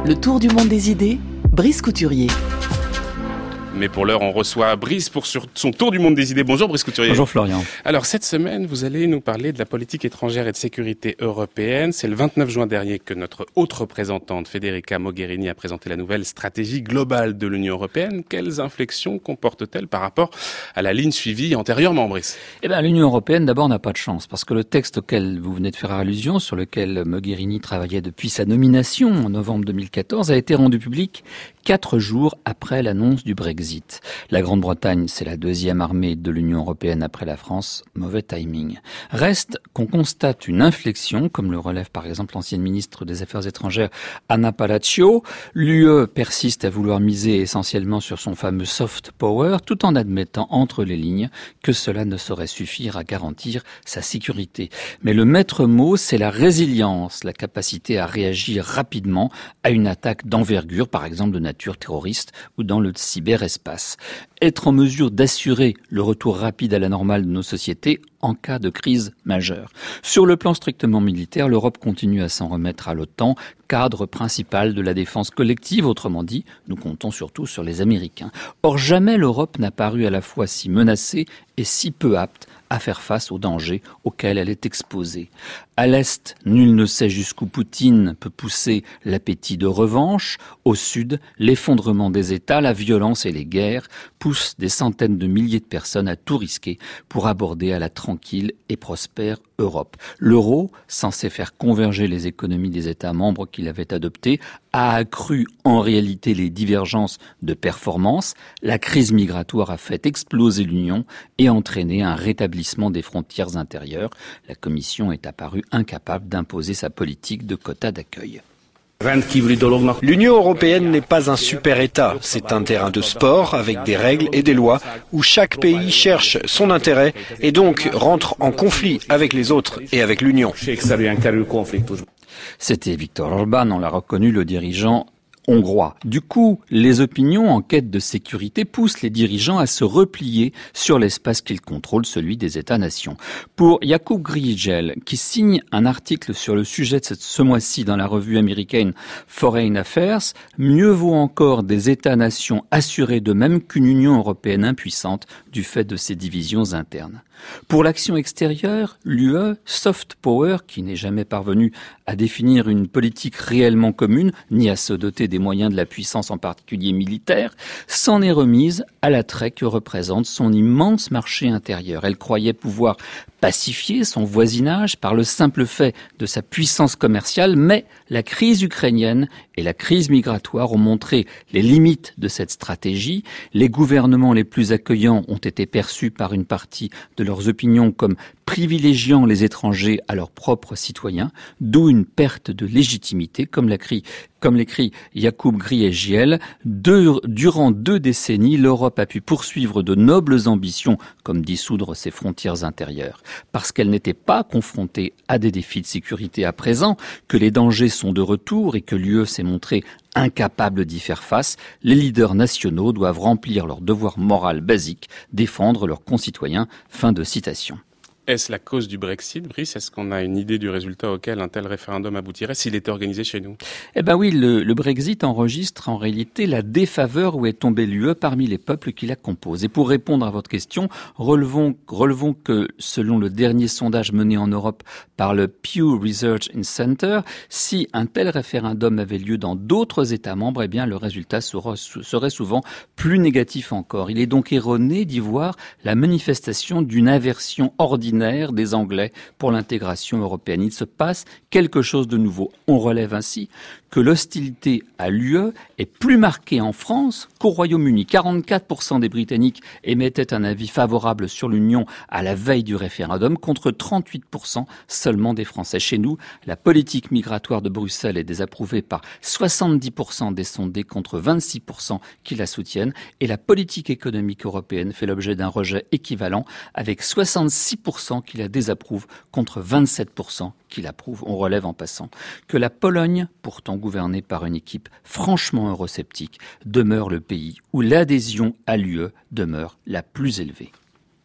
Le tour du monde des idées, Brice Couturier. Mais pour l'heure, on reçoit Brice pour son tour du monde des idées. Bonjour Brice Couturier. Bonjour Florian. Alors cette semaine, vous allez nous parler de la politique étrangère et de sécurité européenne. C'est le 29 juin dernier que notre haute représentante Federica Mogherini a présenté la nouvelle stratégie globale de l'Union européenne. Quelles inflexions comporte-t-elle par rapport à la ligne suivie antérieurement, Brice ? L'Union européenne d'abord n'a pas de chance parce que le texte auquel vous venez de faire allusion, sur lequel Mogherini travaillait depuis sa nomination en novembre 2014, a été rendu public 4 jours après l'annonce du Brexit. La Grande-Bretagne, c'est la deuxième armée de l'Union européenne après la France. Mauvais timing. Reste qu'on constate une inflexion, comme le relève par exemple l'ancienne ministre des Affaires étrangères Anna Palacio. L'UE persiste à vouloir miser essentiellement sur son fameux soft power, tout en admettant entre les lignes que cela ne saurait suffire à garantir sa sécurité. Mais le maître mot, c'est la résilience, la capacité à réagir rapidement à une attaque d'envergure, par exemple de nature terroriste ou dans le cyberespace. Être en mesure d'assurer le retour rapide à la normale de nos sociétés en cas de crise majeure. Sur le plan strictement militaire, l'Europe continue à s'en remettre à l'OTAN, cadre principal de la défense collective, autrement dit, nous comptons surtout sur les Américains. Or, jamais l'Europe n'a paru à la fois si menacée et si peu apte à faire face aux dangers auxquels elle est exposée. À l'Est, nul ne sait jusqu'où Poutine peut pousser l'appétit de revanche. Au Sud, l'effondrement des États, la violence et les guerres poussent des centaines de milliers de personnes à tout risquer pour aborder à la tranquille et prospère Europe. L'euro, censé faire converger les économies des États membres qu'il avait adoptés, a accru en réalité les divergences de performance. La crise migratoire a fait exploser l'Union et entraîné un rétablissement des frontières intérieures. La Commission est apparue incapable d'imposer sa politique de quotas d'accueil. L'Union européenne n'est pas un super-État, c'est un terrain de sport avec des règles et des lois où chaque pays cherche son intérêt et donc rentre en conflit avec les autres et avec l'Union. C'était Viktor Orbán, on l'a reconnu, le dirigeant hongrois. Du coup, les opinions en quête de sécurité poussent les dirigeants à se replier sur l'espace qu'ils contrôlent, celui des États-nations. Pour Jakub Griegel, qui signe un article sur le sujet de ce mois-ci dans la revue américaine Foreign Affairs, mieux vaut encore des États-nations assurés d'eux-mêmes qu'une Union européenne impuissante du fait de ses divisions internes. Pour l'action extérieure, l'UE, soft power, qui n'est jamais parvenue à définir une politique réellement commune, ni à se doter des moyens de la puissance, en particulier militaire, s'en est remise à l'attrait que représente son immense marché intérieur. Elle croyait pouvoir pacifier son voisinage par le simple fait de sa puissance commerciale, mais la crise ukrainienne et la crise migratoire ont montré les limites de cette stratégie. Les gouvernements les plus accueillants ont été perçus par une partie de leurs opinions comme privilégiant les étrangers à leurs propres citoyens, d'où une perte de légitimité, comme l'écrit Jakub Griegel. Durant 2 décennies, l'Europe a pu poursuivre de nobles ambitions, comme dissoudre ses frontières intérieures. Parce qu'elle n'était pas confrontée à des défis de sécurité à présent, que les dangers sont de retour et que l'UE s'est montrée incapable d'y faire face, les leaders nationaux doivent remplir leur devoir moral basique, défendre leurs concitoyens. Fin de citation. Est-ce la cause du Brexit, Brice ? Est-ce qu'on a une idée du résultat auquel un tel référendum aboutirait s'il était organisé chez nous ? Oui, le Brexit enregistre en réalité la défaveur où est tombée l'UE parmi les peuples qui la composent. Et pour répondre à votre question, relevons que selon le dernier sondage mené en Europe par le Pew Research Center, si un tel référendum avait lieu dans d'autres États membres, le résultat serait souvent plus négatif encore. Il est donc erroné d'y voir la manifestation d'une aversion ordinaire des Anglais pour l'intégration européenne. Il se passe quelque chose de nouveau. On relève ainsi que l'hostilité à l'UE est plus marquée en France qu'au Royaume-Uni. 44% des Britanniques émettaient un avis favorable sur l'Union à la veille du référendum, contre 38% seulement des Français. Chez nous, la politique migratoire de Bruxelles est désapprouvée par 70% des sondés contre 26% qui la soutiennent, et la politique économique européenne fait l'objet d'un rejet équivalent avec 66% qui la désapprouvent contre 27% qui l'approuvent. On relève en passant que la Pologne, pourtant gouvernée par une équipe franchement eurosceptique, demeure le pays où l'adhésion à l'UE demeure la plus élevée.